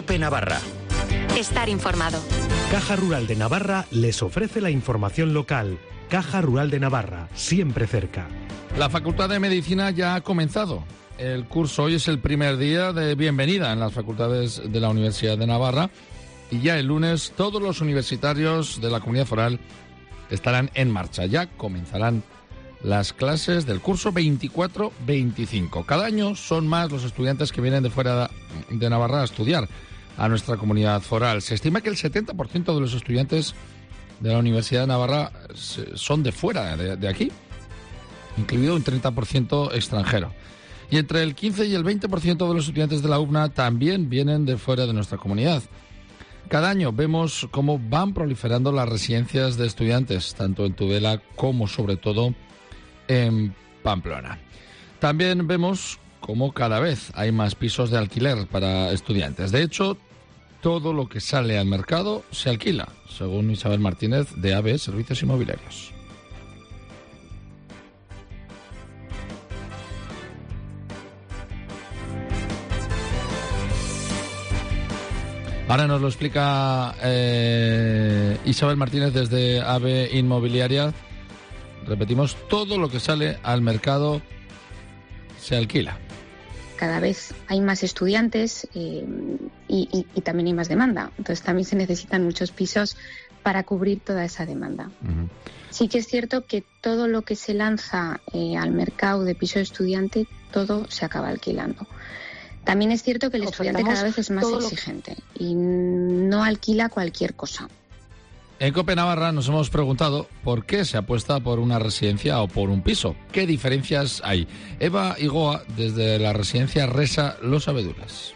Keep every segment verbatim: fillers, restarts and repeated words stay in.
COPE Navarra. Estar informado. Caja Rural de Navarra les ofrece la información local. Caja Rural de Navarra, siempre cerca. La Facultad de Medicina ya ha comenzado. El curso hoy es el primer día de bienvenida en las facultades de la Universidad de Navarra y ya el lunes todos los universitarios de la Comunidad Foral estarán en marcha. Ya comenzarán las clases del curso veinticuatro veinticinco. Cada año son más los estudiantes que vienen de fuera de Navarra a estudiar a nuestra Comunidad Foral. Se estima que el setenta por ciento de los estudiantes de la Universidad de Navarra son de fuera de, de aquí, incluido un treinta por ciento extranjero. Y entre el quince y el veinte por ciento de los estudiantes de la U B N A también vienen de fuera de nuestra comunidad. Cada año vemos cómo van proliferando las residencias de estudiantes, tanto en Tudela como sobre todo en Pamplona. También vemos cómo cada vez hay más pisos de alquiler para estudiantes. De hecho, todo lo que sale al mercado se alquila, según Isabel Martínez de A B Servicios Inmobiliarios. Ahora nos lo explica eh, Isabel Martínez desde A B Inmobiliaria. Repetimos, todo lo que sale al mercado se alquila. Cada vez hay más estudiantes eh, y, y, y también hay más demanda. Entonces también se necesitan muchos pisos para cubrir toda esa demanda. Uh-huh. Sí que es cierto que todo lo que se lanza eh, al mercado de piso de estudiante, todo se acaba alquilando. También es cierto que el estudiante cada vez es más exigente y no alquila cualquier cosa. En COPE Navarra nos hemos preguntado por qué se apuesta por una residencia o por un piso. ¿Qué diferencias hay? Eva Igoa, desde la residencia Resa Los Abedules.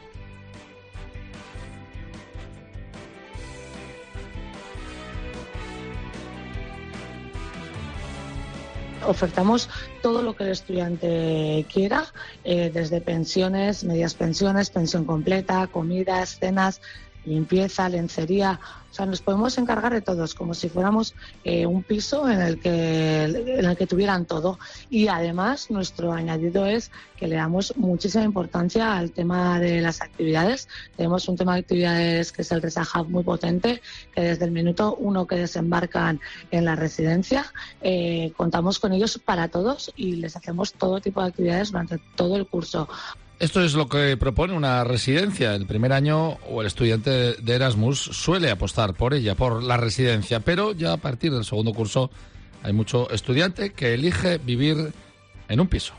Ofertamos todo lo que el estudiante quiera, eh, desde pensiones, medias pensiones, pensión completa, comidas, cenas, limpieza, lencería. O sea, nos podemos encargar de todos, como si fuéramos eh, un piso en el que en el que tuvieran todo. Y además, nuestro añadido es que le damos muchísima importancia al tema de las actividades. Tenemos un tema de actividades que es el Resa Hub muy potente, que desde el minuto uno que desembarcan en la residencia, eh, contamos con ellos para todos y les hacemos todo tipo de actividades durante todo el curso. Esto es lo que propone una residencia. El primer año o el estudiante de Erasmus suele apostar por ella, por la residencia, pero ya a partir del segundo curso hay mucho estudiante que elige vivir en un piso.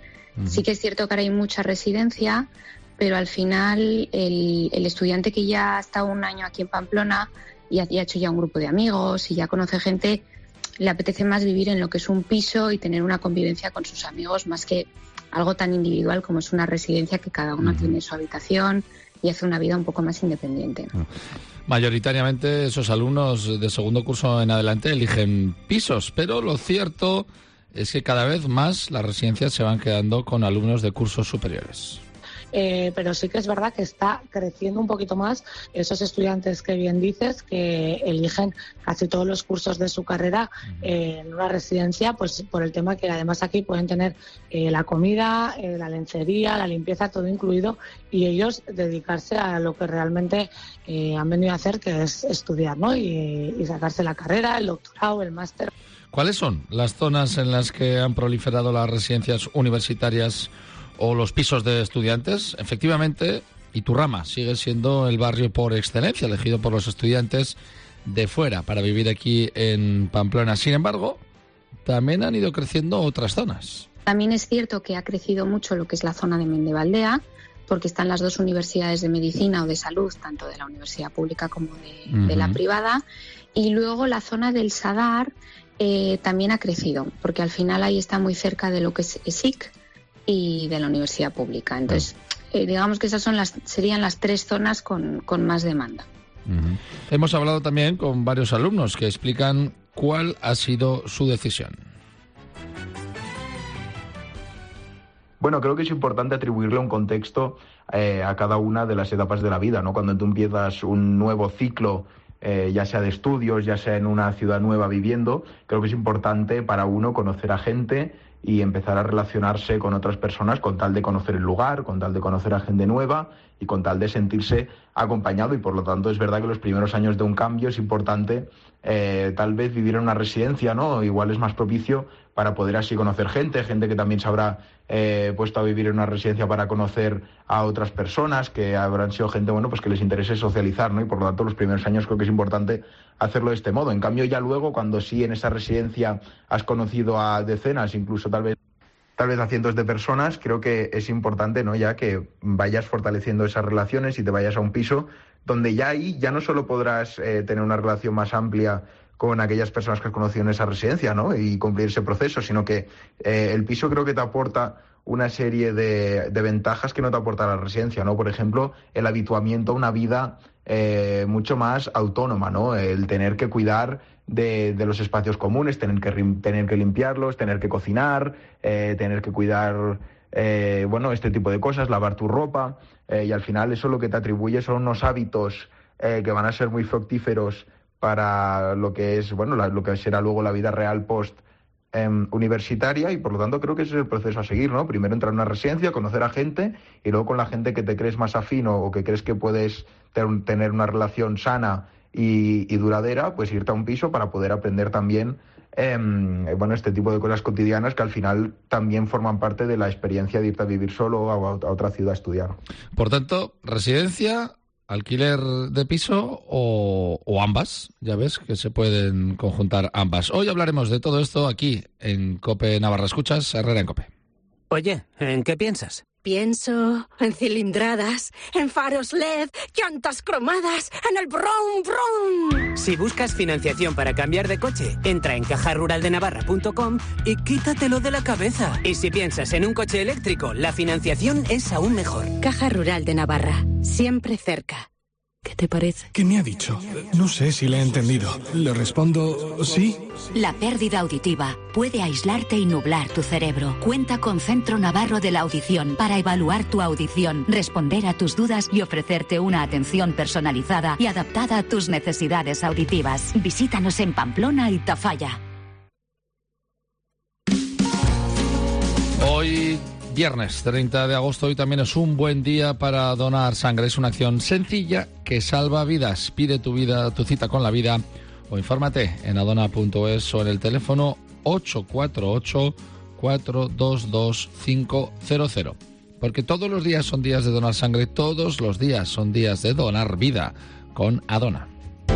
Sí que es cierto que ahora hay mucha residencia, pero al final el, el estudiante que ya ha estado un año aquí en Pamplona y ha, y ha hecho ya un grupo de amigos y ya conoce gente, le apetece más vivir en lo que es un piso y tener una convivencia con sus amigos más que algo tan individual como es una residencia que cada uno uh-huh. tiene su habitación y hace una vida un poco más independiente. Uh-huh. Mayoritariamente esos alumnos de segundo curso en adelante eligen pisos, pero lo cierto es que cada vez más las residencias se van quedando con alumnos de cursos superiores. Eh, pero sí que es verdad que está creciendo un poquito más esos estudiantes que bien dices, que eligen casi todos los cursos de su carrera eh, en una residencia, pues por el tema que además aquí pueden tener eh, la comida, eh, la lencería, la limpieza, todo incluido, y ellos dedicarse a lo que realmente eh, han venido a hacer, que es estudiar, ¿no? Y, y sacarse la carrera, el doctorado, el máster. ¿Cuáles son las zonas en las que han proliferado las residencias universitarias o los pisos de estudiantes? Efectivamente, Iturrama sigue siendo el barrio por excelencia, elegido por los estudiantes de fuera para vivir aquí en Pamplona. Sin embargo, también han ido creciendo otras zonas. También es cierto que ha crecido mucho lo que es la zona de Mendebaldea, porque están las dos universidades de medicina o de salud, tanto de la universidad pública como de, uh-huh. de la privada. Y luego la zona del Sadar eh, también ha crecido, porque al final ahí está muy cerca de lo que es ESIC y de la universidad pública. Entonces, eh, digamos que esas son las serían las tres zonas con, con más demanda. Uh-huh. Hemos hablado también con varios alumnos que explican cuál ha sido su decisión. Bueno, creo que es importante atribuirle un contexto eh, a cada una de las etapas de la vida, ¿no? Cuando tú empiezas un nuevo ciclo, eh, ya sea de estudios, ya sea en una ciudad nueva viviendo, creo que es importante para uno conocer a gente y empezar a relacionarse con otras personas con tal de conocer el lugar, con tal de conocer a gente nueva y con tal de sentirse acompañado. Y por lo tanto es verdad que los primeros años de un cambio es importante eh, tal vez vivir en una residencia, ¿no? Igual es más propicio para poder así conocer gente, gente que también se habrá eh, puesto a vivir en una residencia para conocer a otras personas, que habrán sido gente, bueno, pues que les interese socializar, ¿no? Y por lo tanto los primeros años creo que es importante hacerlo de este modo. En cambio ya luego, cuando sí en esa residencia has conocido a decenas, incluso tal vez tal vez a cientos de personas, creo que es importante, ¿no?, ya que vayas fortaleciendo esas relaciones y te vayas a un piso donde ya ahí ya no solo podrás eh, tener una relación más amplia con aquellas personas que has conocido en esa residencia, ¿no?, y cumplir ese proceso, sino que eh, el piso creo que te aporta una serie de, de ventajas que no te aporta la residencia, ¿no? Por ejemplo, el habituamiento a una vida eh, mucho más autónoma, ¿no? El tener que cuidar de, de los espacios comunes, tener que, tener que limpiarlos, tener que cocinar, eh, tener que cuidar, eh, bueno, este tipo de cosas, lavar tu ropa, eh, y al final eso lo que te atribuye son unos hábitos eh, que van a ser muy fructíferos para lo que es, bueno, la, lo que será luego la vida real post eh, universitaria, y por lo tanto creo que ese es el proceso a seguir, ¿no? Primero entrar en una residencia, conocer a gente, y luego con la gente que te crees más afín o que crees que puedes ter- tener una relación sana y, y duradera, pues irte a un piso para poder aprender también eh, bueno, este tipo de cosas cotidianas que al final también forman parte de la experiencia de irte a vivir solo a, a otra ciudad a estudiar. Por tanto, residencia, alquiler de piso o, o ambas, ya ves que se pueden conjuntar ambas. Hoy hablaremos de todo esto aquí en COPE Navarra. Escuchas Herrera en COPE. Oye, ¿en qué piensas? Pienso en cilindradas, en faros L E D, llantas cromadas, en el brum brum. Si buscas financiación para cambiar de coche, entra en caja rural de navarra punto com y quítatelo de la cabeza. Y si piensas en un coche eléctrico, la financiación es aún mejor. Caja Rural de Navarra, siempre cerca. ¿Qué te parece? ¿Qué me ha dicho? No sé si le he entendido. Le respondo sí. La pérdida auditiva puede aislarte y nublar tu cerebro. Cuenta con Centro Navarro de la Audición para evaluar tu audición, responder a tus dudas y ofrecerte una atención personalizada y adaptada a tus necesidades auditivas. Visítanos en Pamplona y Tafalla. Hoy, viernes treinta de agosto, hoy también es un buen día para donar sangre. Es una acción sencilla que salva vidas. Pide tu vida, tu cita con la vida, o infórmate en adona punto es o en el teléfono ocho cuatro ocho, cuatro dos dos, cinco cero cero. Porque todos los días son días de donar sangre, todos los días son días de donar vida con Adona.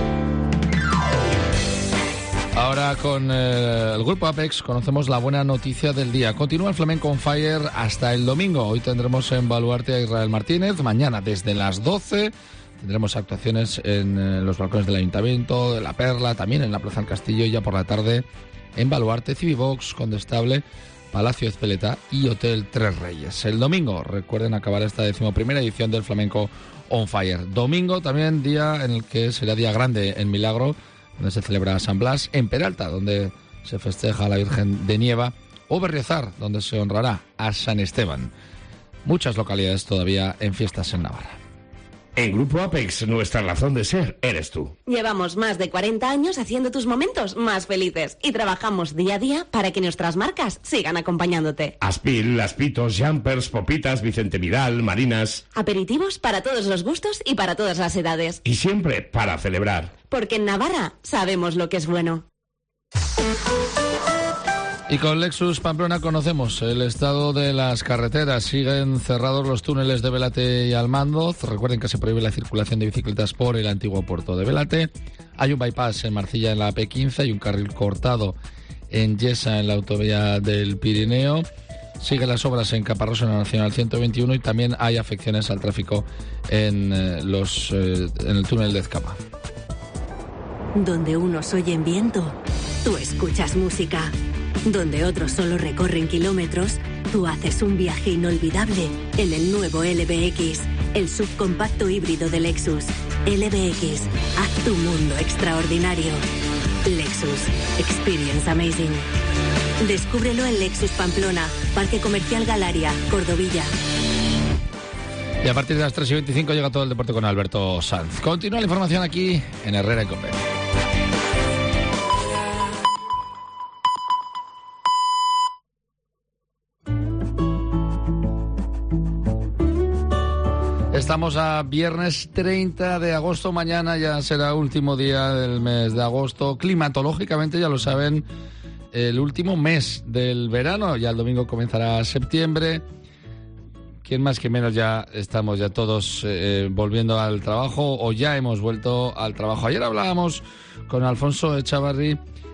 Ahora con eh, el Grupo Apex conocemos la buena noticia del día. Continúa el Flamenco on Fire hasta el domingo. Hoy tendremos en Baluarte a Israel Martínez. Mañana desde las doce tendremos actuaciones en eh, los balcones del Ayuntamiento, de La Perla, también en la Plaza del Castillo, y ya por la tarde en Baluarte, Civivox, Condestable, Palacio Ezpeleta y Hotel Tres Reyes. El domingo, recuerden, acabar esta decimoprimera edición del Flamenco on Fire. Domingo también día en el que será día grande en Milagro, donde se celebra San Blas, en Peralta, donde se festeja a la Virgen de Nieva, o Berriozar, donde se honrará a San Esteban. Muchas localidades todavía en fiestas en Navarra. En Grupo Apex, nuestra razón de ser eres tú. Llevamos más de cuarenta años haciendo tus momentos más felices y trabajamos día a día para que nuestras marcas sigan acompañándote. Aspil, Laspitos, Jumpers, Popitas, Vicente Vidal, Marinas. Aperitivos para todos los gustos y para todas las edades. Y siempre para celebrar. Porque en Navarra sabemos lo que es bueno. Y con Lexus Pamplona conocemos el estado de las carreteras. Siguen cerrados los túneles de Belate y Almandoz. Recuerden que se prohíbe la circulación de bicicletas por el antiguo puerto de Belate. Hay un bypass en Marcilla en la A P quince. Hay un carril cortado en Yesa en la autovía del Pirineo. Siguen las obras en Caparrós en la Nacional ciento veintiuno. Y también hay afecciones al tráfico en, eh, los, eh, en el túnel de Ezcama. Donde unos oyen viento, tú escuchas música. Donde otros solo recorren kilómetros, tú haces un viaje inolvidable en el nuevo L B X, el subcompacto híbrido de Lexus. L B X, haz tu mundo extraordinario. Lexus, experience amazing. Descúbrelo en Lexus Pamplona, Parque Comercial Galaria, Cordovilla. Y a partir de las tres y veinticinco llega todo el deporte con Alberto Sanz. Continúa la información aquí en Herrera y Cope. Estamos a viernes treinta de agosto, mañana ya será último día del mes de agosto. Climatológicamente, ya lo saben, el último mes del verano, ya el domingo comenzará septiembre. Quien más que menos ya estamos ya todos eh, volviendo al trabajo o ya hemos vuelto al trabajo. Ayer hablábamos con Alfonso Echavarri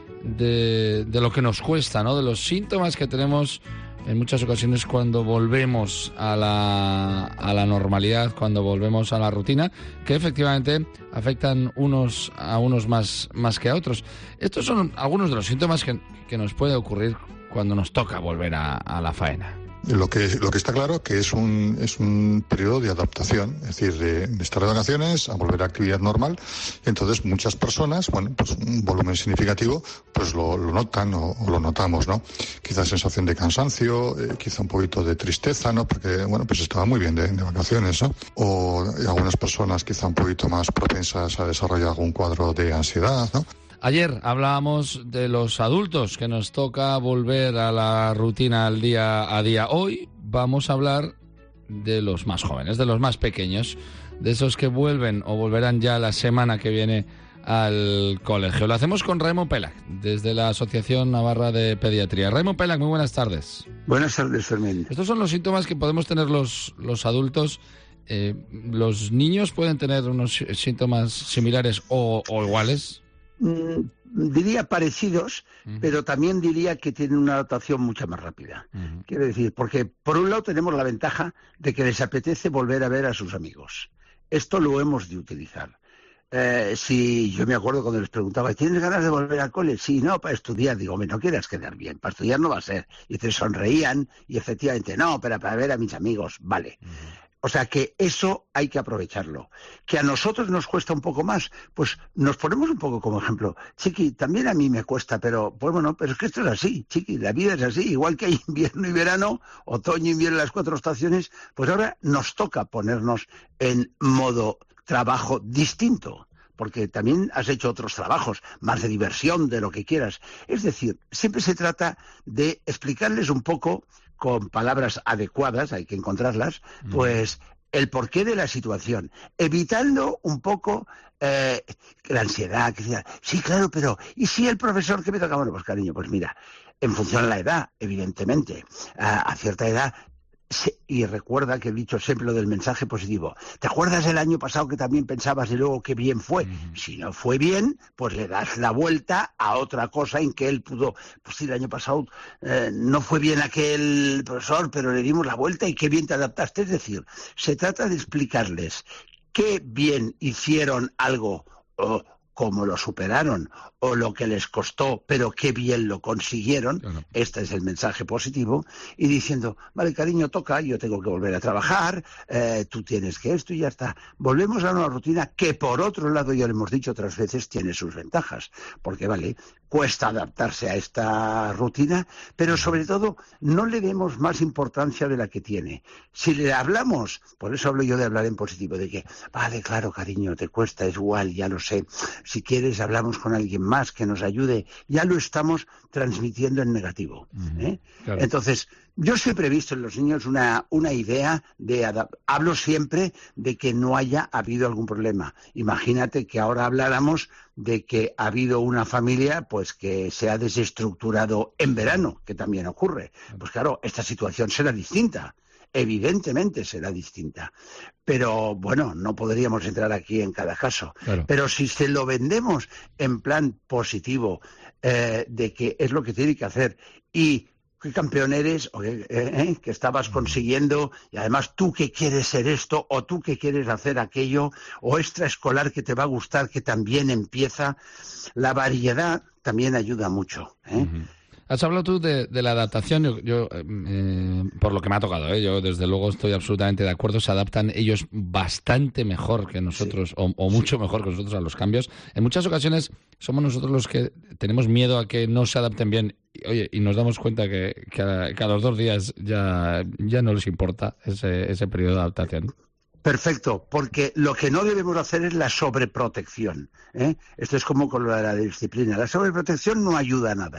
de, de lo que nos cuesta, ¿no? De los síntomas que tenemos en muchas ocasiones cuando volvemos a la, a la normalidad, cuando volvemos a la rutina, que efectivamente afectan unos a unos más, más que a otros. Estos son algunos de los síntomas que, que nos puede ocurrir cuando nos toca volver a, a la faena. Lo que, lo que está claro que es un, es un periodo de adaptación, es decir, de, de estar de vacaciones a volver a actividad normal. Entonces, muchas personas, bueno, pues un volumen significativo, pues lo, lo notan o, o lo notamos, ¿no? Quizá sensación de cansancio, eh, quizá un poquito de tristeza, ¿no? Porque, bueno, pues estaba muy bien de, de vacaciones, ¿no? O algunas personas quizá un poquito más propensas a desarrollar algún cuadro de ansiedad, ¿no? Ayer hablábamos de los adultos, que nos toca volver a la rutina al día a día. Hoy vamos a hablar de los más jóvenes, de los más pequeños, de esos que vuelven o volverán ya la semana que viene al colegio. Lo hacemos con Raimo Pelac, desde la Asociación Navarra de Pediatría. Raimo Pelac, muy buenas tardes. Buenas tardes, Fermín. Estos son los síntomas que podemos tener los, los adultos. Eh, ¿Los niños pueden tener unos síntomas similares o, o iguales? Mm, diría parecidos, uh-huh. pero también diría que tienen una adaptación mucho más rápida. Uh-huh. Quiero decir, porque por un lado tenemos la ventaja de que les apetece volver a ver a sus amigos. Esto lo hemos de utilizar. Eh, si yo me acuerdo cuando les preguntaba, ¿tienes ganas de volver al cole? Sí, no, para estudiar. Digo, hombre, no quieras quedar bien, para estudiar no va a ser. Y te sonreían y efectivamente, no, pero para ver a mis amigos, vale. Uh-huh. O sea que eso hay que aprovecharlo. Que a nosotros nos cuesta un poco más, pues nos ponemos un poco como ejemplo. Chiqui, también a mí me cuesta, pero pues bueno, pero es que esto es así, Chiqui, la vida es así. Igual que hay invierno y verano, otoño y invierno, las cuatro estaciones, pues ahora nos toca ponernos en modo trabajo distinto. Porque también has hecho otros trabajos, más de diversión, de lo que quieras. Es decir, siempre se trata de explicarles un poco, con palabras adecuadas, hay que encontrarlas, pues el porqué de la situación, evitando un poco eh, la ansiedad, que sea, sí, claro, pero ¿y si el profesor que me toca? Bueno, pues cariño, pues mira, en función de la edad, evidentemente, a, a cierta edad. Y recuerda que he dicho siempre lo del mensaje positivo. ¿Te acuerdas el año pasado que también pensabas y luego qué bien fue? Uh-huh. Si no fue bien, pues le das la vuelta a otra cosa en que él pudo... Pues sí, el año pasado eh, no fue bien aquel profesor, pero le dimos la vuelta y qué bien te adaptaste. Es decir, se trata de explicarles qué bien hicieron algo o cómo lo superaron o lo que les costó, pero qué bien lo consiguieron. Claro. Este es el mensaje positivo. Y diciendo, vale, cariño, toca, yo tengo que volver a trabajar, eh, tú tienes que esto y ya está. Volvemos a una rutina que, por otro lado, ya lo hemos dicho otras veces, tiene sus ventajas. Porque, vale, cuesta adaptarse a esta rutina, pero sobre todo no le demos más importancia de la que tiene. Si le hablamos, por eso hablo yo de hablar en positivo, de que, vale, claro, cariño, te cuesta, es igual, ya lo sé. Si quieres, hablamos con alguien más que nos ayude. Ya lo estamos transmitiendo en negativo. ¿eh? Claro. Entonces, yo siempre he visto en los niños una, una idea de... Adap- hablo siempre de que no haya habido algún problema. Imagínate que ahora habláramos de que ha habido una familia pues que se ha desestructurado en verano, que también ocurre. Pues claro, esta situación será distinta. Evidentemente será distinta. Pero, bueno, no podríamos entrar aquí en cada caso. Claro. Pero si se lo vendemos en plan positivo, eh, de que es lo que tiene que hacer y qué campeón eres, o que, eh, que estabas consiguiendo, y además tú que quieres ser esto, o tú que quieres hacer aquello, o extraescolar que te va a gustar, que también empieza, la variedad también ayuda mucho, ¿eh? Uh-huh. Has hablado tú de, de la adaptación, yo, yo eh, por lo que me ha tocado, ¿eh? Yo desde luego estoy absolutamente de acuerdo, se adaptan ellos bastante mejor que nosotros, sí. o, o mucho sí. mejor que nosotros a los cambios. En muchas ocasiones somos nosotros los que tenemos miedo a que no se adapten bien, y, oye, y nos damos cuenta que, que, a, que a los dos días ya, ya no les importa ese, ese periodo de adaptación. Perfecto, porque lo que no debemos hacer es la sobreprotección, ¿eh? Esto es como con lo de la disciplina. La sobreprotección no ayuda a nada.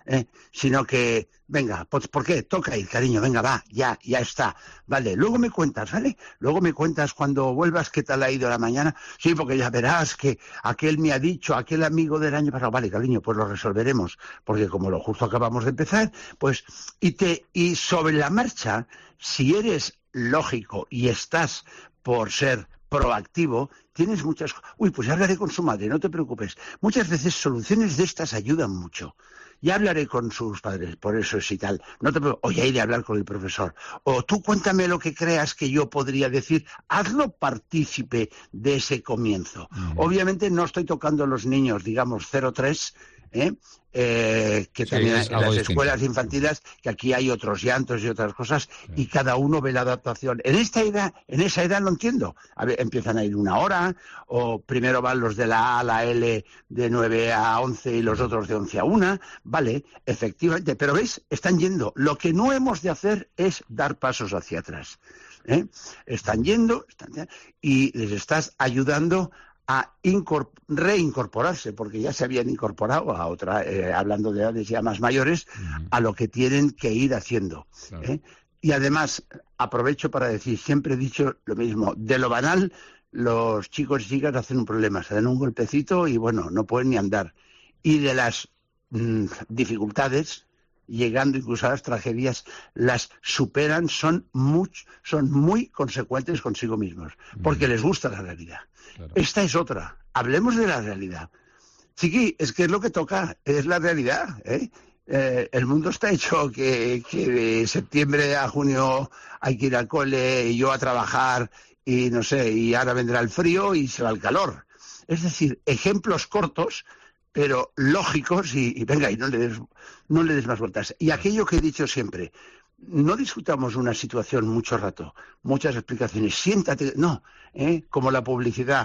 ¿eh? Sino que, venga, pues, ¿por qué? Toca ir, cariño, venga, va, ya, ya está. Vale, luego me cuentas, ¿vale? Luego me cuentas cuando vuelvas qué tal ha ido la mañana. Sí, porque ya verás que aquel me ha dicho, aquel amigo del año pasado, vale, cariño, pues lo resolveremos, porque como lo justo acabamos de empezar, pues, y te, y sobre la marcha, si eres lógico y estás por ser proactivo, tienes muchas... Uy, pues ya hablaré con su madre, no te preocupes. Muchas veces soluciones de estas ayudan mucho. Ya hablaré con sus padres, por eso es y tal. No te preocupes. O ya iré a hablar con el profesor. O tú cuéntame lo que creas que yo podría decir. Hazlo partícipe de ese comienzo. Uh-huh. Obviamente no estoy tocando a los niños, digamos, cero tres, ¿eh? Eh, que sí, también en las distinto. Escuelas infantiles, que aquí hay otros llantos y otras cosas, sí. Y cada uno ve la adaptación. En esta edad, en esa edad lo entiendo. A ver, empiezan a ir una hora, o primero van los de la A a la L de nueve a once y los otros de once a una, vale, efectivamente, pero ¿veis? Están yendo. Lo que no hemos de hacer es dar pasos hacia atrás. ¿eh? Están yendo, están, y les estás ayudando a incorpor- reincorporarse, porque ya se habían incorporado a otra, eh, hablando de edades ya más mayores, uh-huh. a lo que tienen que ir haciendo. Claro. ¿eh? Y además, aprovecho para decir, siempre he dicho lo mismo, de lo banal, los chicos y chicas hacen un problema, se dan un golpecito y bueno, no pueden ni andar. Y de las mmm, dificultades, llegando incluso a las tragedias, las superan, son muy, son muy consecuentes consigo mismos, porque uh-huh. les gusta la realidad. Claro. Esta es otra. Hablemos de la realidad. Chiqui, es que es lo que toca, es la realidad. ¿eh? Eh, el mundo está hecho que, que de septiembre a junio hay que ir al cole y yo a trabajar y no sé, y ahora vendrá el frío y se va el calor. Es decir, ejemplos cortos, pero lógicos y, y venga, y no le des, no le des más vueltas. Y aquello que he dicho siempre, no discutamos una situación mucho rato, muchas explicaciones, siéntate, no, ¿eh? Como la publicidad,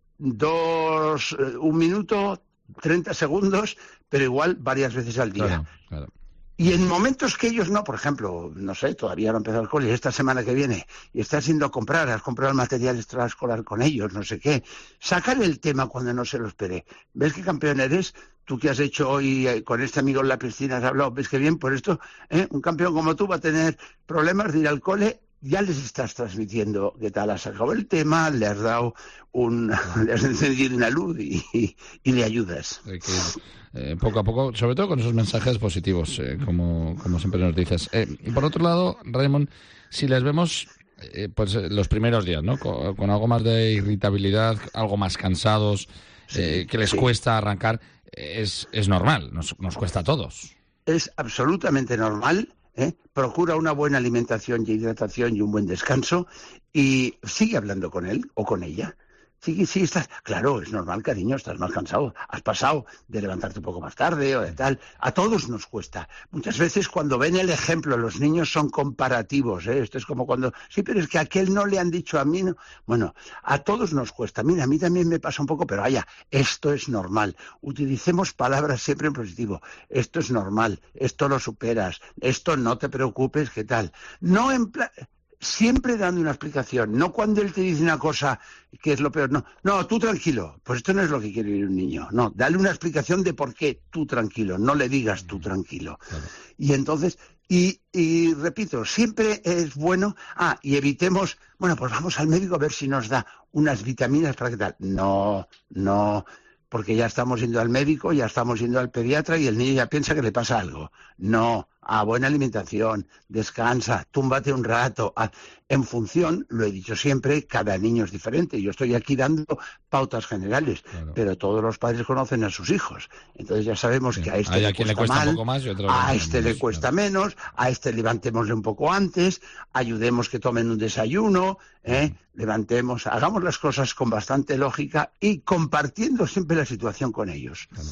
dos, un minuto, treinta segundos, pero igual varias veces al día. Claro, claro. Y en momentos que ellos no, por ejemplo, no sé, todavía no ha empezado el cole, esta semana que viene, y estás yendo a comprar, has comprado el material extraescolar con ellos, no sé qué, sacar el tema cuando no se lo espere. ¿Ves qué campeón eres? Tú que has hecho hoy eh, con este amigo en la piscina, has hablado, ves que bien, por esto, ¿eh? Un campeón como tú va a tener problemas de ir al cole, ya les estás transmitiendo qué tal, has sacado el tema, le has dado un, le has encendido una luz y, y, y le ayudas. Okay. Eh, poco a poco, sobre todo con esos mensajes positivos, eh, como, como siempre nos dices. Eh, y por otro lado, Raymond, si les vemos eh, pues eh, los primeros días, ¿no? Con, con algo más de irritabilidad, algo más cansados, sí, eh, que les sí. cuesta arrancar, es, es normal, nos, nos cuesta a todos. Es absolutamente normal. ¿Eh? Procura una buena alimentación y hidratación y un buen descanso y sigue hablando con él o con ella. Sí, sí, estás... Claro, es normal, cariño, estás más cansado. Has pasado de levantarte un poco más tarde o de tal. A todos nos cuesta. Muchas veces cuando ven el ejemplo, los niños son comparativos, ¿eh? Esto es como cuando... Sí, pero es que a aquel no le han dicho a mí, ¿no? Bueno, a todos nos cuesta. Mira, a mí también me pasa un poco, pero vaya, esto es normal. Utilicemos palabras siempre en positivo. Esto es normal, esto lo superas, esto no te preocupes, ¿qué tal? No en plan... Siempre dando una explicación, no cuando él te dice una cosa que es lo peor, no, no, tú tranquilo, pues esto no es lo que quiere oír un niño, no, dale una explicación de por qué tú tranquilo, no le digas tú tranquilo. Claro. Y entonces, y, y repito, siempre es bueno, ah, y evitemos, bueno, pues vamos al médico a ver si nos da unas vitaminas para qué tal. No, no, porque ya estamos yendo al médico, ya estamos yendo al pediatra y el niño ya piensa que le pasa algo. No, a buena alimentación, descansa, túmbate un rato. A... En función, lo he dicho siempre, cada niño es diferente. Yo estoy aquí dando pautas generales, claro. Pero todos los padres conocen a sus hijos. Entonces ya sabemos sí. que a este Hay le, a quien cuesta le cuesta mal, un poco más y otro a este le cuesta claro. menos, a este levantémosle un poco antes, ayudemos que tomen un desayuno, ¿eh? Levantemos, hagamos las cosas con bastante lógica y compartiendo siempre la situación con ellos. Claro.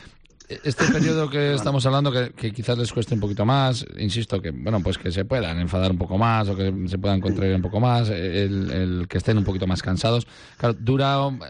Este periodo que estamos hablando, que, que quizás les cueste un poquito más, insisto, que bueno, pues que se puedan enfadar un poco más o que se puedan contraer un poco más, el, el que estén un poquito más cansados, claro, dura um,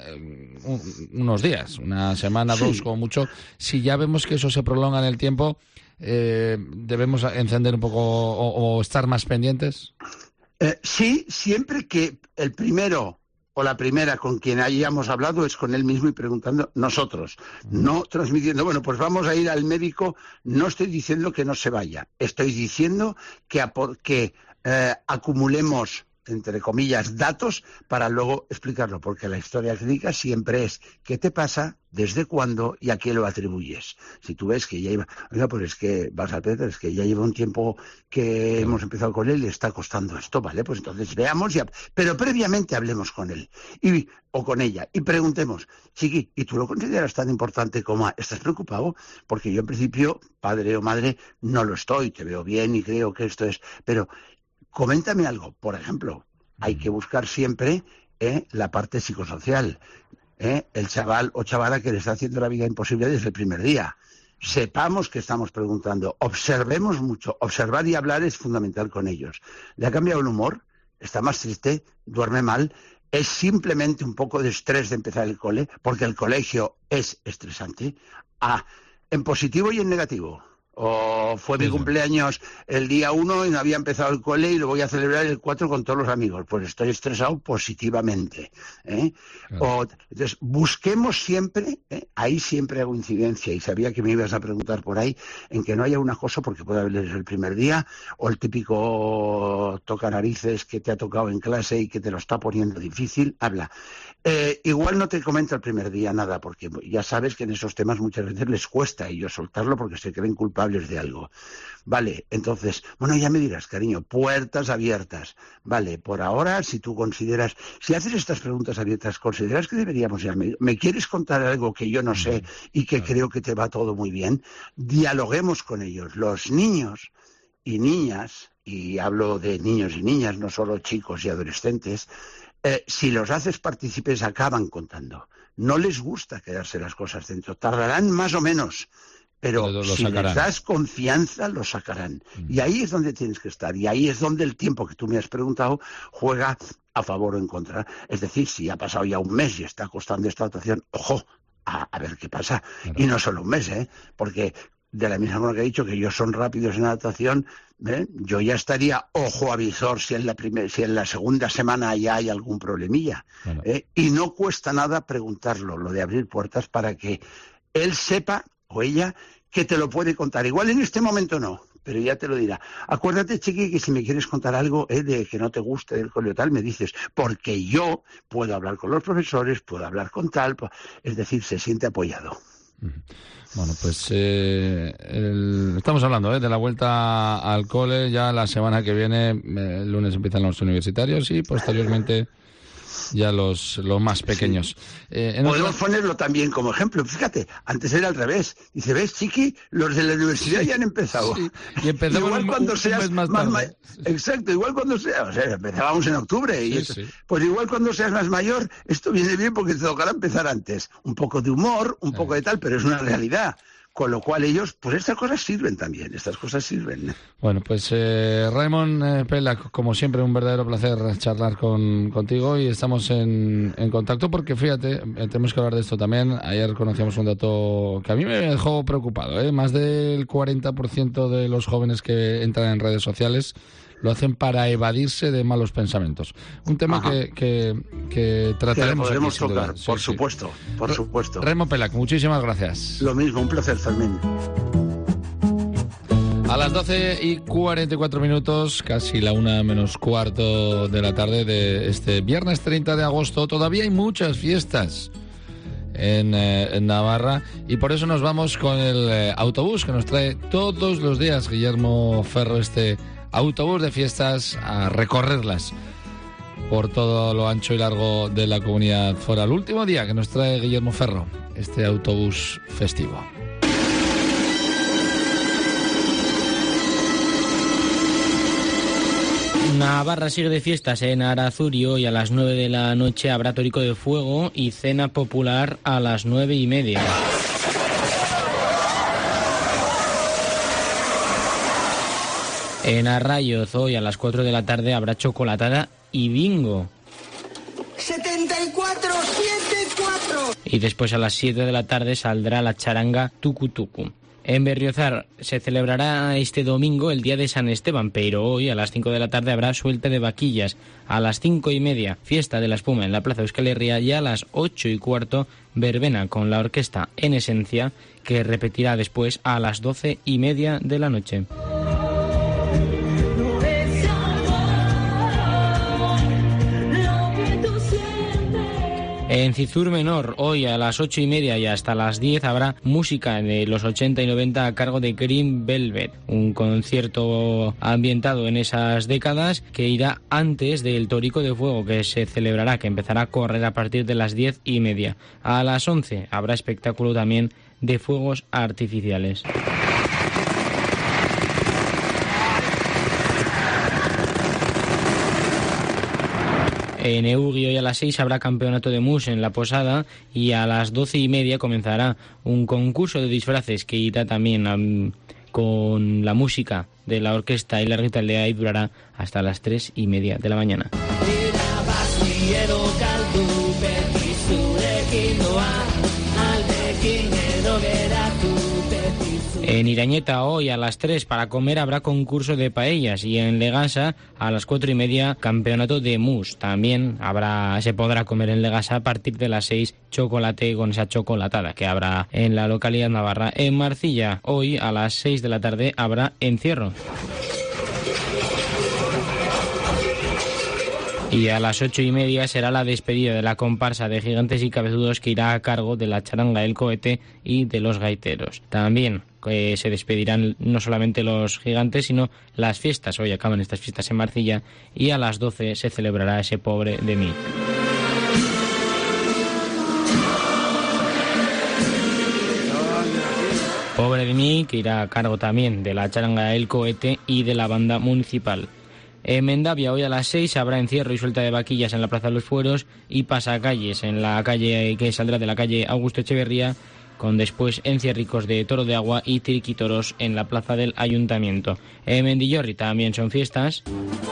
unos días, una semana, sí. dos como mucho. Si ya vemos que eso se prolonga en el tiempo, eh, ¿debemos encender un poco o, o estar más pendientes? Eh, sí, siempre que el primero o la primera con quien hayamos hablado es con él mismo y preguntando nosotros, no transmitiendo, bueno, pues vamos a ir al médico, no estoy diciendo que no se vaya, estoy diciendo que, que eh, acumulemos, entre comillas, datos para luego explicarlo, porque la historia clínica siempre es ¿qué te pasa? ¿Desde cuándo? ¿Y a qué lo atribuyes? Si tú ves que ya iba, oiga, pues es que vas a Peter, es que ya lleva un tiempo que hemos empezado con él y le está costando esto, ¿vale? Pues entonces veamos, ya, pero previamente hablemos con él y, o con ella y preguntemos, Chiqui, ¿y tú lo consideras tan importante como estás preocupado? Porque yo en principio, padre o madre, no lo estoy, te veo bien y creo que esto es, pero coméntame algo, por ejemplo, hay que buscar siempre eh, la parte psicosocial, eh, el chaval o chavala que le está haciendo la vida imposible desde el primer día. Sepamos que estamos preguntando, observemos mucho, observar y hablar es fundamental con ellos. ¿Le ha cambiado el humor? ¿Está más triste? ¿Duerme mal? ¿Es simplemente un poco de estrés de empezar el cole? Porque el colegio es estresante. Ah, en positivo y en negativo. O fue mi cumpleaños el día uno y no había empezado el cole y lo voy a celebrar el cuatro con todos los amigos. Pues estoy estresado positivamente. ¿eh? Claro. O, entonces, busquemos siempre, ¿eh? ahí siempre hago incidencia y sabía que me ibas a preguntar por ahí, en que no haya un acoso porque puede haber el primer día o el típico toca narices que te ha tocado en clase y que te lo está poniendo difícil. Habla. Eh, igual no te comento el primer día nada porque ya sabes que en esos temas muchas veces les cuesta a ellos soltarlo porque se creen culpables de algo. Vale, entonces, bueno, ya me dirás, cariño, puertas abiertas. Vale, por ahora, si tú consideras, si haces estas preguntas abiertas, ¿consideras que deberíamos ya? ¿Me, me quieres contar algo que yo no sé y que creo que te va todo muy bien? Dialoguemos con ellos. Los niños y niñas, y hablo de niños y niñas, no solo chicos y adolescentes, eh, si los haces partícipes acaban contando. No les gusta quedarse las cosas dentro. Tardarán más o menos. Pero lo, lo si sacarán. Les das confianza, lo sacarán. Mm. Y ahí es donde tienes que estar. Y ahí es donde el tiempo que tú me has preguntado juega a favor o en contra. Es decir, si ha pasado ya un mes y está costando esta adaptación, ojo, a, a ver qué pasa. Claro. Y no solo un mes, ¿eh? Porque de la misma forma que he dicho que ellos son rápidos en adaptación, ¿eh? Yo ya estaría ojo avisor si en la primer, si en la segunda semana ya hay algún problemilla. Claro. ¿eh? Y no cuesta nada preguntarlo, lo de abrir puertas para que él sepa o ella, que te lo puede contar. Igual en este momento no, pero ya te lo dirá. Acuérdate, Chiqui, que si me quieres contar algo eh, de que no te guste del cole o tal, me dices, porque yo puedo hablar con los profesores, puedo hablar con tal, es decir, se siente apoyado. Bueno, pues eh, el, estamos hablando eh, de la vuelta al cole, ya la semana que viene, eh, el lunes empiezan los universitarios y posteriormente ya los, los más pequeños. Sí. Eh, Podemos otro... ponerlo también como ejemplo. Fíjate, antes era al revés. Dice, ¿ves, Chiqui? Los de la universidad ya han empezado. Sí, y empezamos igual un, cuando un seas mes más más tarde. Ma... Exacto, igual cuando seas... O sea, empezábamos en octubre. Y sí, esto... sí. Pues igual cuando seas más mayor, esto viene bien porque te tocará empezar antes. Un poco de humor, un poco de tal, pero es una realidad. Con lo cual ellos, pues estas cosas sirven también, estas cosas sirven. Bueno, pues eh, Raimon eh, Pela, como siempre, un verdadero placer charlar con, contigo y estamos en, en contacto porque, fíjate, eh, tenemos que hablar de esto también. Ayer conocíamos un dato que a mí me dejó preocupado, ¿eh? Más del cuarenta por ciento de los jóvenes que entran en redes sociales lo hacen para evadirse de malos pensamientos. Un tema que, que, que trataremos. Que podremos aquí, tocar, sí, por sí. supuesto, por supuesto. Raimon Pelac, muchísimas gracias. Lo mismo, un placer, Fermín. A las doce y cuarenta y cuatro minutos, casi la una menos cuarto de la tarde de este viernes treinta de agosto, todavía hay muchas fiestas en, eh, en Navarra y por eso nos vamos con el eh, autobús que nos trae todos los días Guillermo Ferro, este autobús de fiestas, a recorrerlas por todo lo ancho y largo de la comunidad foral. Último día que nos trae Guillermo Ferro, este autobús festivo. Navarra sigue de fiestas en Arazurio y a las nueve de la noche habrá torico de fuego y cena popular a las nueve y media. En Arraioz hoy a las cuatro de la tarde habrá chocolatada y bingo. setenta y cuatro, setenta y cuatro. Y después a las siete de la tarde saldrá la charanga Tucu Tucu. En Berriozar se celebrará este domingo el Día de San Esteban, pero hoy a las cinco de la tarde habrá suelta de vaquillas. A las cinco y media, fiesta de la espuma en la Plaza Euskal Herria, y a las ocho y cuarto, verbena con la orquesta En Esencia, que repetirá después a las doce y media de la noche. En Cizur Menor, hoy a las ocho y media y hasta las diez habrá música de los ochenta y noventa a cargo de Green Velvet, un concierto ambientado en esas décadas que irá antes del Torico de Fuego, que se celebrará, que empezará a correr a partir de las diez y media. A las once habrá espectáculo también de fuegos artificiales. En Eugui hoy a las seis habrá campeonato de mus en la Posada y a las doce y media comenzará un concurso de disfraces que irá también um, con la música de la orquesta y la Aldea y durará hasta las tres y media de la mañana. En Irañeta hoy a las tres para comer habrá concurso de paellas y en Legasa a las cuatro y media campeonato de mus. También habrá se podrá comer en Legasa a partir de las seis chocolate con esa chocolatada que habrá en la localidad navarra. En Marcilla hoy a las seis de la tarde habrá encierro. Y a las ocho y media será la despedida de la comparsa de Gigantes y Cabezudos, que irá a cargo de la charanga El Cohete y de los gaiteros. También eh, se despedirán no solamente los gigantes, sino las fiestas. Hoy acaban estas fiestas en Marcilla y a las doce se celebrará ese Pobre de mí. Pobre de mí, que irá a cargo también de la charanga El Cohete y de la banda municipal. En Mendavia hoy a las seis habrá encierro y suelta de vaquillas en la Plaza de los Fueros y pasacalles en la calle que saldrá de la calle Augusto Echeverría, con después encierricos de toro de agua y tiriquitoros en la Plaza del Ayuntamiento. En Mendillorri también son fiestas.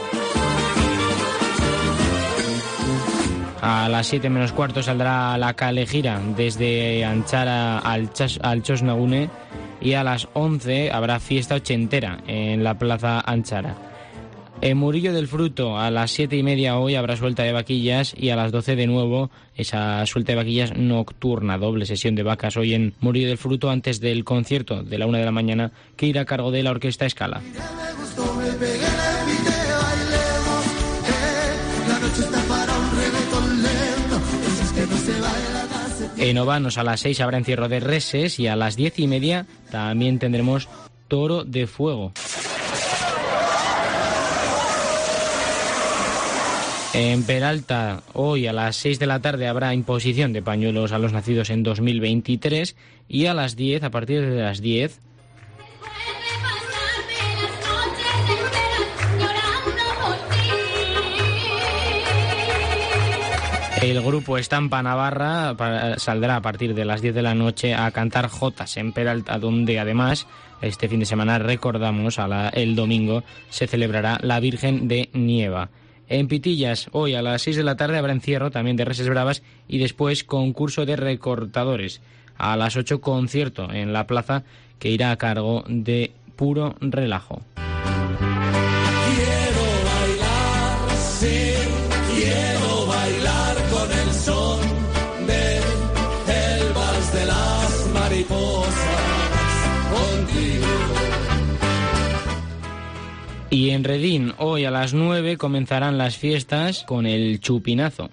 A las siete menos cuarto saldrá la Calejira desde Anchara al, Chas, al Chosnagune y a las once habrá fiesta ochentera en la Plaza Anchara. En Murillo del Fruto a las siete y media hoy habrá suelta de vaquillas y a las doce de nuevo esa suelta de vaquillas nocturna, doble sesión de vacas hoy en Murillo del Fruto antes del concierto de la una de la mañana que irá a cargo de la Orquesta Escala. En Obanos a las seis habrá encierro de reses y a las diez y media también tendremos toro de fuego. En Peralta, hoy a las seis de la tarde habrá imposición de pañuelos a los nacidos en dos mil veintitrés y a las diez, a partir de las diez... El grupo Estampa Navarra saldrá a partir de las diez de la noche a cantar jotas en Peralta, donde además este fin de semana, recordamos, a la, el domingo se celebrará la Virgen de Nieva. En Pitillas, hoy a las seis de la tarde habrá encierro también de reses bravas y después concurso de recortadores. A las ocho concierto en la plaza que irá a cargo de Puro Relajo. Quiero bailar, sí, quiero bailar con el son del vals de las mariposas contigo. Y en Redín, hoy a las nueve comenzarán las fiestas con el chupinazo.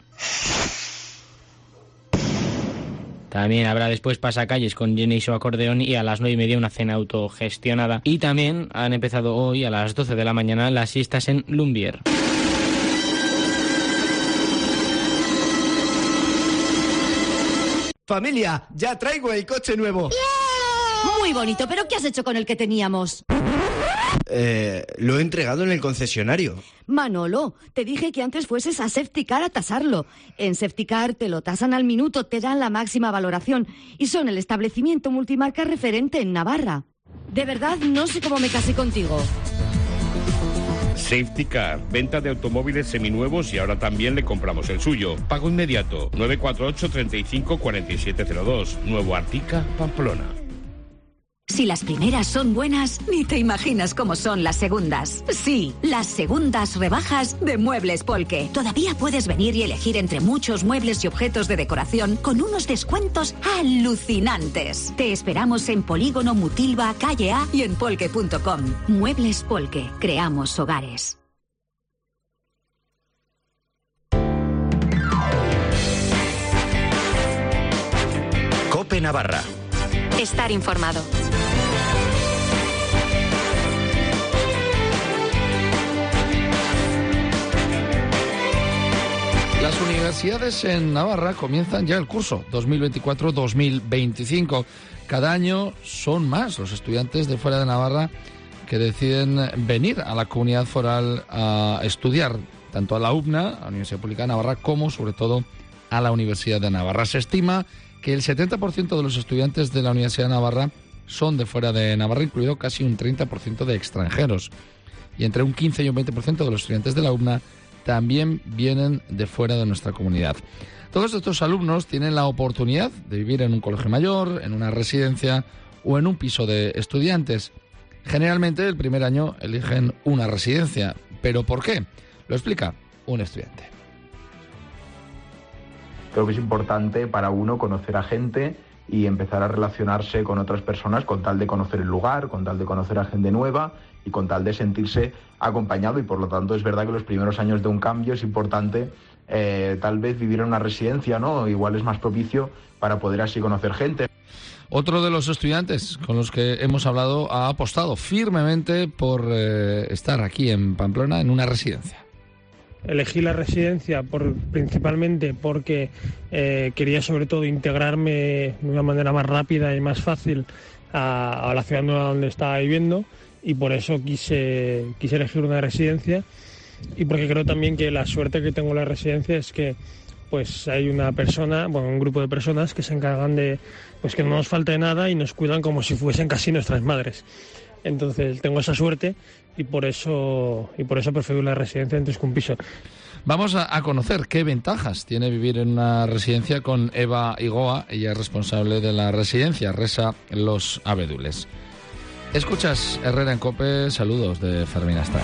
También habrá después pasacalles con Jenny y su acordeón y a las nueve y media una cena autogestionada. Y también han empezado hoy a las doce de la mañana las fiestas en Lumbier. Familia, ya traigo el coche nuevo. ¡Yeah! Muy bonito, pero ¿qué has hecho con el que teníamos? Eh, lo he entregado en el concesionario. Manolo, te dije que antes fueses a Safetycar a tasarlo. En Safetycar te lo tasan al minuto, te dan la máxima valoración y son el establecimiento multimarca referente en Navarra. De verdad, no sé cómo me casé contigo. Safetycar, venta de automóviles seminuevos y ahora también le compramos el suyo. Pago inmediato, nueve cuatro ocho, treinta y cinco, cuarenta y siete cero dos, Nuevo Artica, Pamplona. Si las primeras son buenas, ni te imaginas cómo son las segundas. Sí, las segundas rebajas de Muebles Polke. Todavía puedes venir y elegir entre muchos muebles y objetos de decoración con unos descuentos alucinantes. Te esperamos en Polígono Mutilva, Calle A y en polke punto com. Muebles Polke. Creamos hogares. COPE Navarra. Estar informado. Las universidades en Navarra comienzan ya el curso dos mil veinticuatro dos mil veinticinco. Cada año son más los estudiantes de fuera de Navarra que deciden venir a la comunidad foral a estudiar, tanto a la U B N A, a la Universidad Pública de Navarra, como sobre todo a la Universidad de Navarra. Se estima que el setenta por ciento de los estudiantes de la Universidad de Navarra son de fuera de Navarra, incluido casi un treinta por ciento de extranjeros. Y entre un quince y un veinte por ciento de los estudiantes de la U B N A también vienen de fuera de nuestra comunidad. Todos estos alumnos tienen la oportunidad de vivir en un colegio mayor, en una residencia o en un piso de estudiantes. Generalmente el primer año eligen una residencia. ¿Pero por qué? Lo explica un estudiante. Creo que es importante para uno conocer a gente y empezar a relacionarse con otras personas con tal de conocer el lugar, con tal de conocer a gente nueva y con tal de sentirse acompañado, y por lo tanto es verdad que los primeros años de un cambio es importante eh, tal vez vivir en una residencia, ¿no? Igual es más propicio para poder así conocer gente. Otro de los estudiantes con los que hemos hablado ha apostado firmemente por eh, estar aquí en Pamplona en una residencia. Elegí la residencia por, principalmente porque eh, quería sobre todo integrarme de una manera más rápida y más fácil a, a la ciudad nueva donde estaba viviendo, y por eso quise, quise elegir una residencia, y porque creo también que la suerte que tengo en la residencia es que pues hay una persona, bueno, un grupo de personas que se encargan de pues que no nos falte nada y nos cuidan como si fuesen casi nuestras madres. Entonces tengo esa suerte y por eso y por eso prefiero la residencia antes que un piso. Vamos a, a conocer qué ventajas tiene vivir en una residencia con Eva Igoa. Ella es responsable de la residencia Resa Los Abedules. Escuchas Herrera en COPE, saludos de Fermín Astray.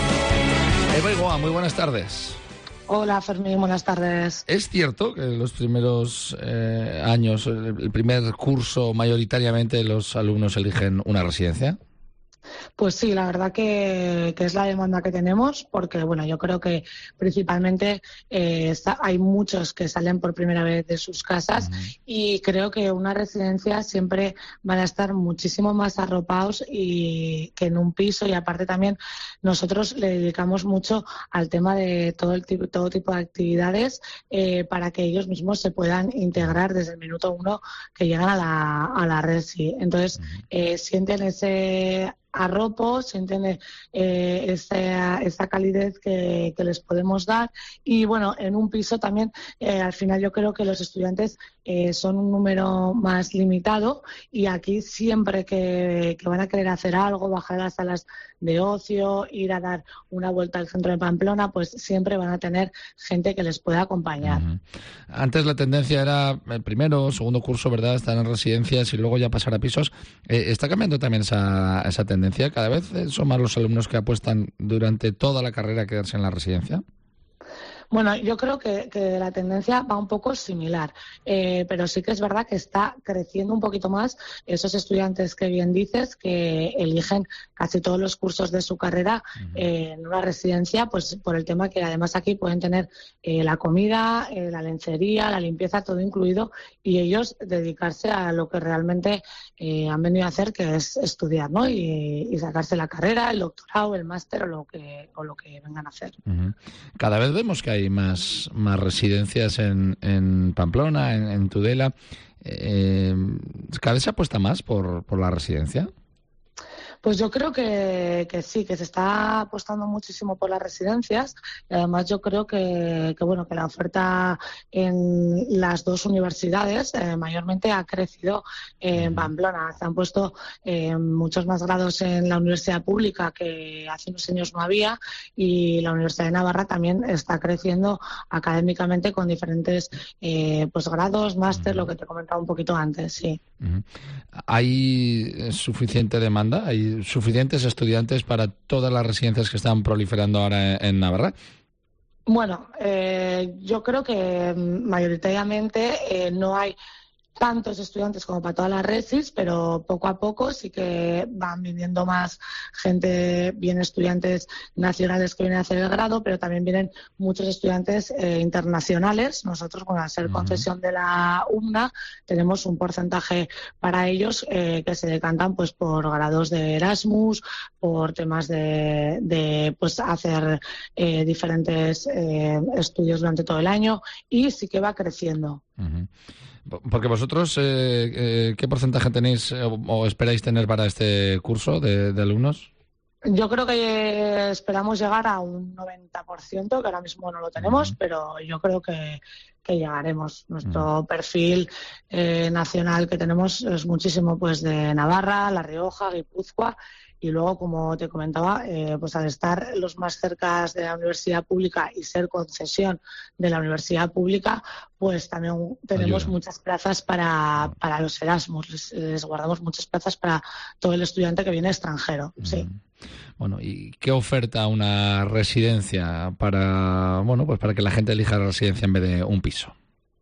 Eva Igoa, muy buenas tardes. Hola Fermín, buenas tardes. ¿Es cierto que los primeros eh, años, el primer curso, mayoritariamente los alumnos eligen una residencia? Pues sí, la verdad que, que es la demanda que tenemos, porque bueno, yo creo que principalmente eh, está, hay muchos que salen por primera vez de sus casas, uh-huh. y creo que una residencia siempre van a estar muchísimo más arropados y que en un piso, y aparte también nosotros le dedicamos mucho al tema de todo el tipo, todo tipo de actividades eh, para que ellos mismos se puedan integrar desde el minuto uno que llegan a la, a la resi. Entonces uh-huh. eh, sienten ese arropo, se entiende eh, esa, esa calidez que, que les podemos dar, y bueno, en un piso también eh, al final yo creo que los estudiantes eh, son un número más limitado, y aquí siempre que, que van a querer hacer algo, bajar a las salas de ocio, ir a dar una vuelta al centro de Pamplona, pues siempre van a tener gente que les pueda acompañar. Uh-huh. Antes la tendencia era el primero o segundo curso, ¿verdad?, estar en residencias y luego ya pasar a pisos. Eh, ¿Está cambiando también esa, esa tendencia? ¿Cada vez son más los alumnos que apuestan durante toda la carrera a quedarse en la residencia? Bueno, yo creo que, que la tendencia va un poco similar, eh, pero sí que es verdad que está creciendo un poquito más esos estudiantes que bien dices, que eligen casi todos los cursos de su carrera uh-huh. eh, en una residencia, pues por el tema que además aquí pueden tener eh, la comida, eh, la lencería, la limpieza, todo incluido, y ellos dedicarse a lo que realmente eh, han venido a hacer, que es estudiar, ¿no? Y, y sacarse la carrera, el doctorado, el máster o lo que, o lo que vengan a hacer. Uh-huh. Cada vez vemos que hay más, más residencias en, en Pamplona, en, en Tudela. Eh, ¿Cada vez se apuesta más por, por la residencia? Pues yo creo que, que sí, que se está apostando muchísimo por las residencias y además yo creo que, que bueno que la oferta en las dos universidades eh, mayormente ha crecido eh, en Pamplona. Se han puesto eh, muchos más grados en la universidad pública que hace unos años no había y la Universidad de Navarra también está creciendo académicamente con diferentes eh, pues grados, máster, lo que te comentaba un poquito antes, sí. Uh-huh. ¿Hay suficiente demanda? ¿Hay suficientes estudiantes para todas las residencias que están proliferando ahora en, en Navarra? Bueno, eh, yo creo que mayoritariamente eh, no hay tantos estudiantes como para todas las resis, pero poco a poco sí que van viniendo más gente, vienen estudiantes nacionales que vienen a hacer el grado, pero también vienen muchos estudiantes eh, internacionales. Nosotros, con al ser uh-huh. concesión de la U M N A, tenemos un porcentaje para ellos eh, que se decantan pues por grados de Erasmus, por temas de, de pues hacer eh, diferentes eh, estudios durante todo el año y sí que va creciendo. Uh-huh. Porque vosotros, eh, eh, ¿qué porcentaje tenéis o, o esperáis tener para este curso de, de alumnos? Yo creo que esperamos llegar a un noventa por ciento, que ahora mismo no lo tenemos, uh-huh. pero yo creo que, que llegaremos. Nuestro uh-huh. perfil eh, nacional que tenemos es muchísimo pues de Navarra, La Rioja, Guipúzcoa. Y luego, como te comentaba, eh, pues al estar los más cerca de la universidad pública y ser concesión de la universidad pública, pues también tenemos Ayuda. muchas plazas para, para los Erasmus. Les, les guardamos muchas plazas para todo el estudiante que viene extranjero. Mm. Sí. Bueno, ¿y qué oferta una residencia para, bueno, pues para que la gente elija la residencia en vez de un piso?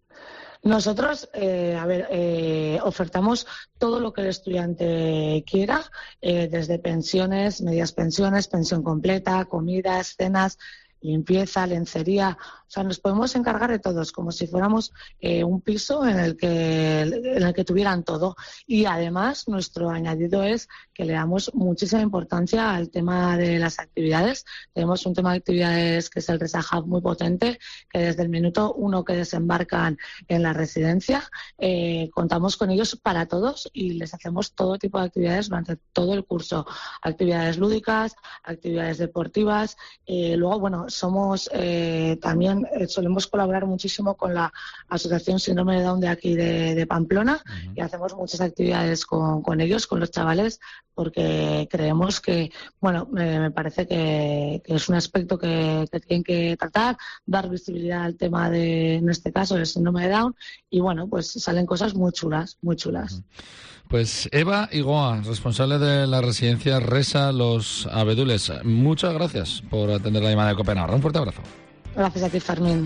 Nosotros, eh, a ver, eh, ofertamos todo lo que el estudiante quiera, eh, desde pensiones, medias pensiones, pensión completa, comidas, cenas, limpieza, lencería. O sea, nos podemos encargar de todos, como si fuéramos eh, un piso en el que en el que tuvieran todo. Y además, nuestro añadido es que le damos muchísima importancia al tema de las actividades. Tenemos un tema de actividades que es el Resa Hub muy potente, que desde el minuto uno que desembarcan en la residencia, eh, contamos con ellos para todos y les hacemos todo tipo de actividades durante todo el curso. Actividades lúdicas, actividades deportivas. Eh, luego, bueno, somos eh, también eh, solemos colaborar muchísimo con la Asociación Síndrome de Down de aquí de, de Pamplona uh-huh. y hacemos muchas actividades con, con ellos, con los chavales, porque creemos que, bueno, eh, me parece que, que es un aspecto que, que tienen que tratar, dar visibilidad al tema de, en este caso, del síndrome de Down y, bueno, pues salen cosas muy chulas, muy chulas. Uh-huh. Pues Eva Igoa, responsable de la residencia Resa Los Abedules, muchas gracias por atender la llamada de COPE Navarra. Un fuerte abrazo. Gracias a ti, Fermín.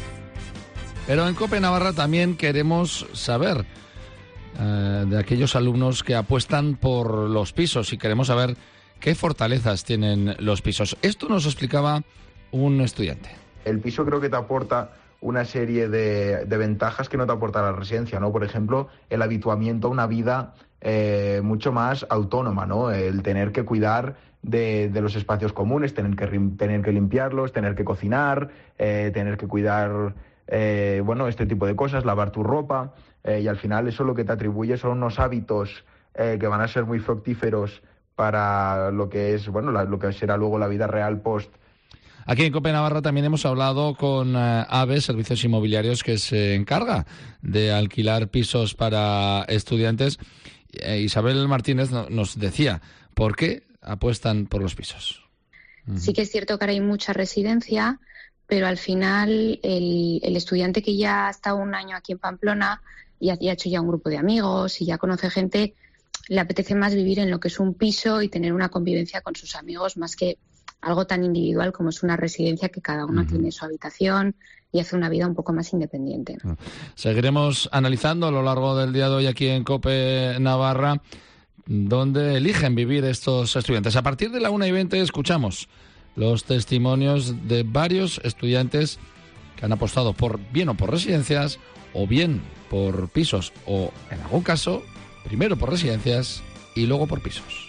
Pero en COPE Navarra también queremos saber eh, de aquellos alumnos que apuestan por los pisos y queremos saber qué fortalezas tienen los pisos. Esto nos explicaba un estudiante. El piso creo que te aporta una serie de, de ventajas que no te aporta la residencia, ¿no? Por ejemplo, el habituamiento a una vida eh, mucho más autónoma, ¿no? El tener que cuidar de, de los espacios comunes, tener que, tener que limpiarlos, tener que cocinar, eh, tener que cuidar, eh, bueno, este tipo de cosas, lavar tu ropa, eh, y al final eso lo que te atribuye son unos hábitos eh, que van a ser muy fructíferos para lo que es, bueno, la, lo que será luego la vida real post. Aquí en COPE Navarra también hemos hablado con uh, AVE, Servicios Inmobiliarios, que se encarga de alquilar pisos para estudiantes. Eh, Isabel Martínez no, nos decía, ¿por qué apuestan por los pisos? Uh-huh. Sí que es cierto que ahora hay mucha residencia, pero al final el, el estudiante que ya ha estado un año aquí en Pamplona y ha, y ha hecho ya un grupo de amigos y ya conoce gente, le apetece más vivir en lo que es un piso y tener una convivencia con sus amigos más que algo tan individual como es una residencia que cada uno uh-huh. tiene su habitación y hace una vida un poco más independiente. Seguiremos analizando a lo largo del día de hoy aquí en COPE Navarra dónde eligen vivir estos estudiantes. A partir de la una y veinte escuchamos los testimonios de varios estudiantes que han apostado por bien o por residencias o bien por pisos o en algún caso primero por residencias y luego por pisos.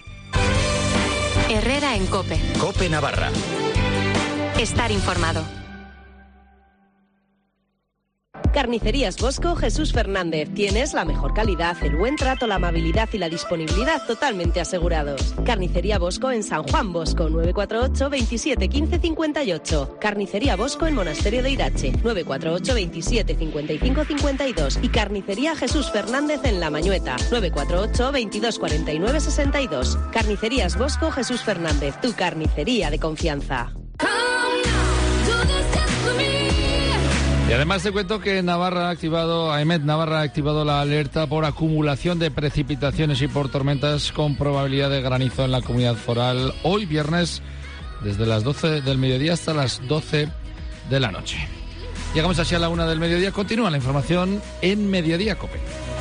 Herrera en COPE. COPE Navarra. Estar informado. Carnicerías Bosco Jesús Fernández. Tienes la mejor calidad, el buen trato, la amabilidad y la disponibilidad totalmente asegurados. Carnicería Bosco en San Juan Bosco, nueve cuatro ocho, veintisiete, quince, cincuenta y ocho. Carnicería Bosco en Monasterio de Irache, nueve cuatro ocho, veintisiete, cincuenta y cinco, cincuenta y dos. Y Carnicería Jesús Fernández en La Mañueta, nueve cuatro ocho, veintidós, cuarenta y nueve, sesenta y dos. Carnicerías Bosco Jesús Fernández, tu carnicería de confianza. Y además te cuento que Navarra ha activado, AEMET Navarra ha activado la alerta por acumulación de precipitaciones y por tormentas con probabilidad de granizo en la comunidad foral hoy viernes desde las doce del mediodía hasta las doce de la noche. Llegamos así a la una del mediodía. Continúa la información en Mediodía COPE.